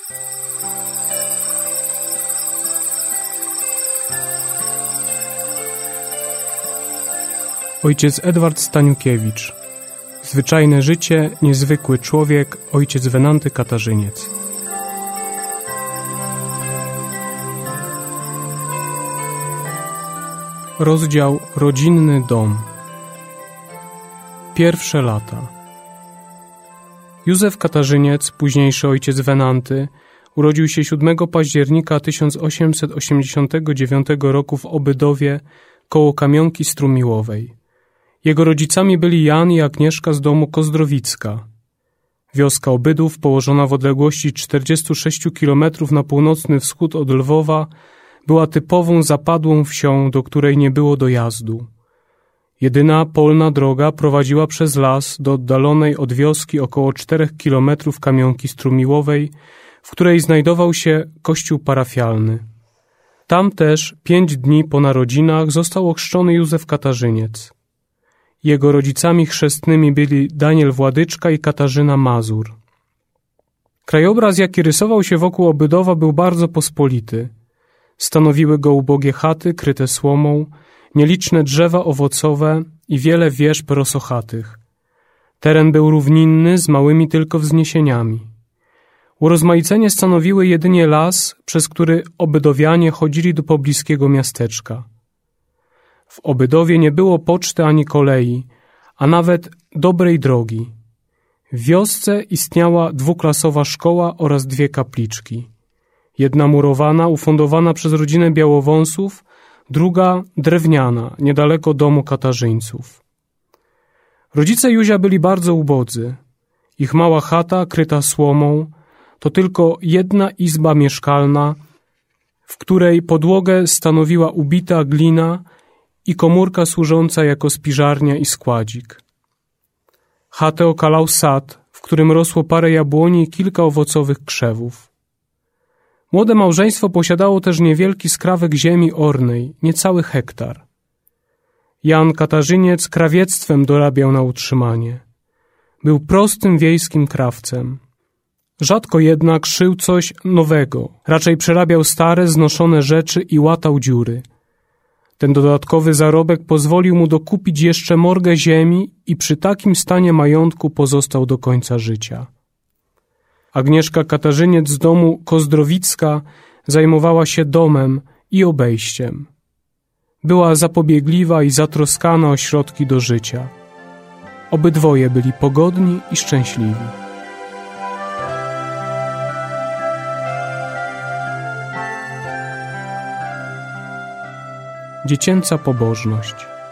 Ojciec Edward Staniukiewicz. Zwyczajne życie, niezwykły człowiek, ojciec Wenanty Katarzyniec. Rozdział Rodzinny dom. Pierwsze lata. Józef Katarzyniec, późniejszy ojciec Wenanty, urodził się 7 października 1889 roku w Obydowie koło Kamionki Strumiłowej. Jego rodzicami byli Jan i Agnieszka z domu Kozdrowicka. Wioska Obydów, położona w odległości 46 km na północny wschód od Lwowa, była typową zapadłą wsią, do której nie było dojazdu. Jedyna polna droga prowadziła przez las do oddalonej od wioski około 4 km Kamionki Strumiłowej, w której znajdował się kościół parafialny. Tam też 5 dni po narodzinach został ochrzczony Józef Katarzyniec. Jego rodzicami chrzestnymi byli Daniel Władyczka i Katarzyna Mazur. Krajobraz, jaki rysował się wokół Obydowa, był bardzo pospolity. Stanowiły go ubogie chaty kryte słomą, nieliczne drzewa owocowe i wiele wierzb rosochatych. Teren był równinny, z małymi tylko wzniesieniami. Urozmaicenie stanowiły jedynie las, przez który obydowianie chodzili do pobliskiego miasteczka. W Obydowie nie było poczty ani kolei, a nawet dobrej drogi. W wiosce istniała dwuklasowa szkoła oraz 2 kapliczki. Jedna murowana, ufundowana przez rodzinę Białowąsów, druga drewniana, niedaleko domu Katarzyńców. Rodzice Józia byli bardzo ubodzy. Ich mała chata, kryta słomą, to tylko jedna izba mieszkalna, w której podłogę stanowiła ubita glina i komórka służąca jako spiżarnia i składzik. Chatę okalał sad, w którym rosło parę jabłoni i kilka owocowych krzewów. Młode małżeństwo posiadało też niewielki skrawek ziemi ornej, niecały hektar. Jan Katarzyniec krawiectwem dorabiał na utrzymanie. Był prostym wiejskim krawcem. Rzadko jednak szył coś nowego, raczej przerabiał stare, znoszone rzeczy i łatał dziury. Ten dodatkowy zarobek pozwolił mu dokupić jeszcze morgę ziemi i przy takim stanie majątku pozostał do końca życia. Agnieszka Katarzyniec z domu Kozdrowicka zajmowała się domem i obejściem. Była zapobiegliwa i zatroskana o środki do życia. Obydwoje byli pogodni i szczęśliwi. Dziecięca pobożność.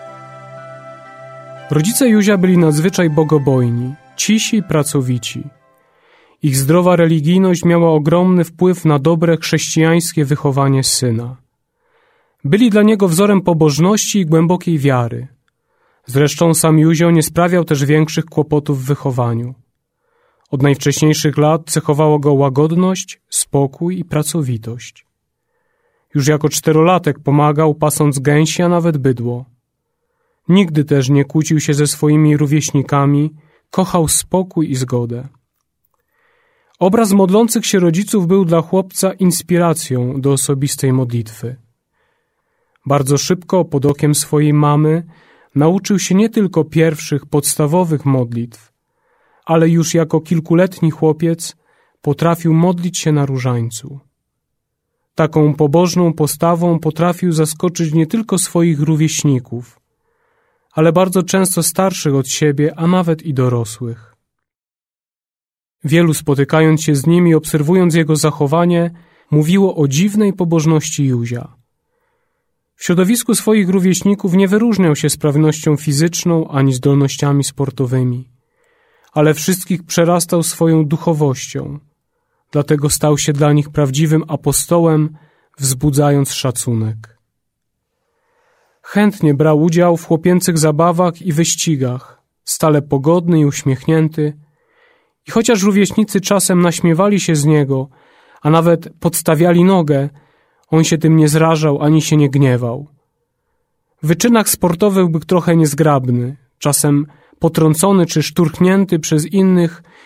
Rodzice Józia byli nadzwyczaj bogobojni, cisi i pracowici. Ich zdrowa religijność miała ogromny wpływ na dobre chrześcijańskie wychowanie syna. Byli dla niego wzorem pobożności i głębokiej wiary. Zresztą sam Józio nie sprawiał też większych kłopotów w wychowaniu. Od najwcześniejszych lat cechowało go łagodność, spokój i pracowitość. Już jako 4-latek pomagał, pasąc gęsi, a nawet bydło. Nigdy też nie kłócił się ze swoimi rówieśnikami, kochał spokój i zgodę. Obraz modlących się rodziców był dla chłopca inspiracją do osobistej modlitwy. Bardzo szybko, pod okiem swojej mamy, nauczył się nie tylko pierwszych, podstawowych modlitw, ale już jako kilkuletni chłopiec potrafił modlić się na różańcu. Taką pobożną postawą potrafił zaskoczyć nie tylko swoich rówieśników, ale bardzo często starszych od siebie, a nawet i dorosłych. Wielu, spotykając się z nim i obserwując jego zachowanie, mówiło o dziwnej pobożności Józia. W środowisku swoich rówieśników nie wyróżniał się sprawnością fizyczną ani zdolnościami sportowymi, ale wszystkich przerastał swoją duchowością. Dlatego stał się dla nich prawdziwym apostołem, wzbudzając szacunek. Chętnie brał udział w chłopięcych zabawach i wyścigach, stale pogodny i uśmiechnięty. I chociaż rówieśnicy czasem naśmiewali się z niego, a nawet podstawiali nogę, on się tym nie zrażał ani się nie gniewał. W wyczynach sportowych był trochę niezgrabny, czasem potrącony czy szturchnięty przez innych,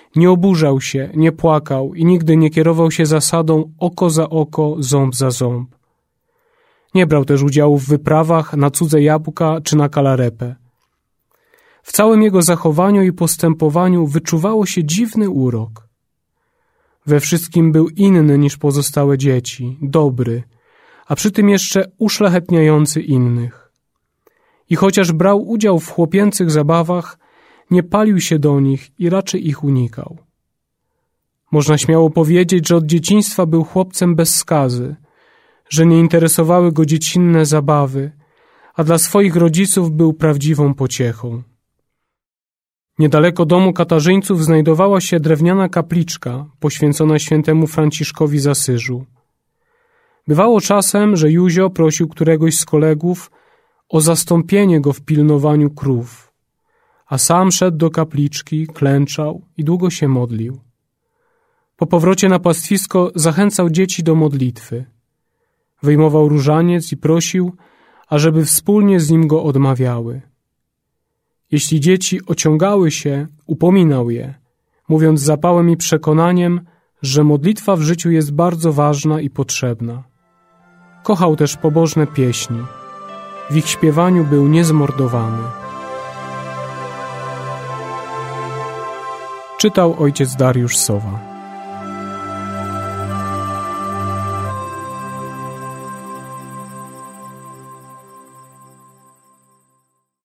Nie oburzał się, nie płakał i nigdy nie kierował się zasadą oko za oko, ząb za ząb. Nie brał też udziału w wyprawach na cudze jabłka czy na kalarepę. W całym jego zachowaniu i postępowaniu wyczuwało się dziwny urok. We wszystkim był inny niż pozostałe dzieci, dobry, a przy tym jeszcze uszlachetniający innych. I chociaż brał udział w chłopięcych zabawach, nie palił się do nich i raczej ich unikał. Można śmiało powiedzieć, że od dzieciństwa był chłopcem bez skazy, że nie interesowały go dziecinne zabawy, a dla swoich rodziców był prawdziwą pociechą. Niedaleko domu Katarzyńców znajdowała się drewniana kapliczka poświęcona świętemu Franciszkowi z Asyżu. Bywało czasem, że Józio prosił któregoś z kolegów o zastąpienie go w pilnowaniu krów, a sam szedł do kapliczki, klęczał i długo się modlił. Po powrocie na pastwisko zachęcał dzieci do modlitwy. Wyjmował różaniec i prosił, ażeby wspólnie z nim go odmawiały. Jeśli dzieci ociągały się, upominał je, mówiąc z zapałem i przekonaniem, że modlitwa w życiu jest bardzo ważna i potrzebna. Kochał też pobożne pieśni. W ich śpiewaniu był niezmordowany. Czytał ojciec Dariusz Sowa.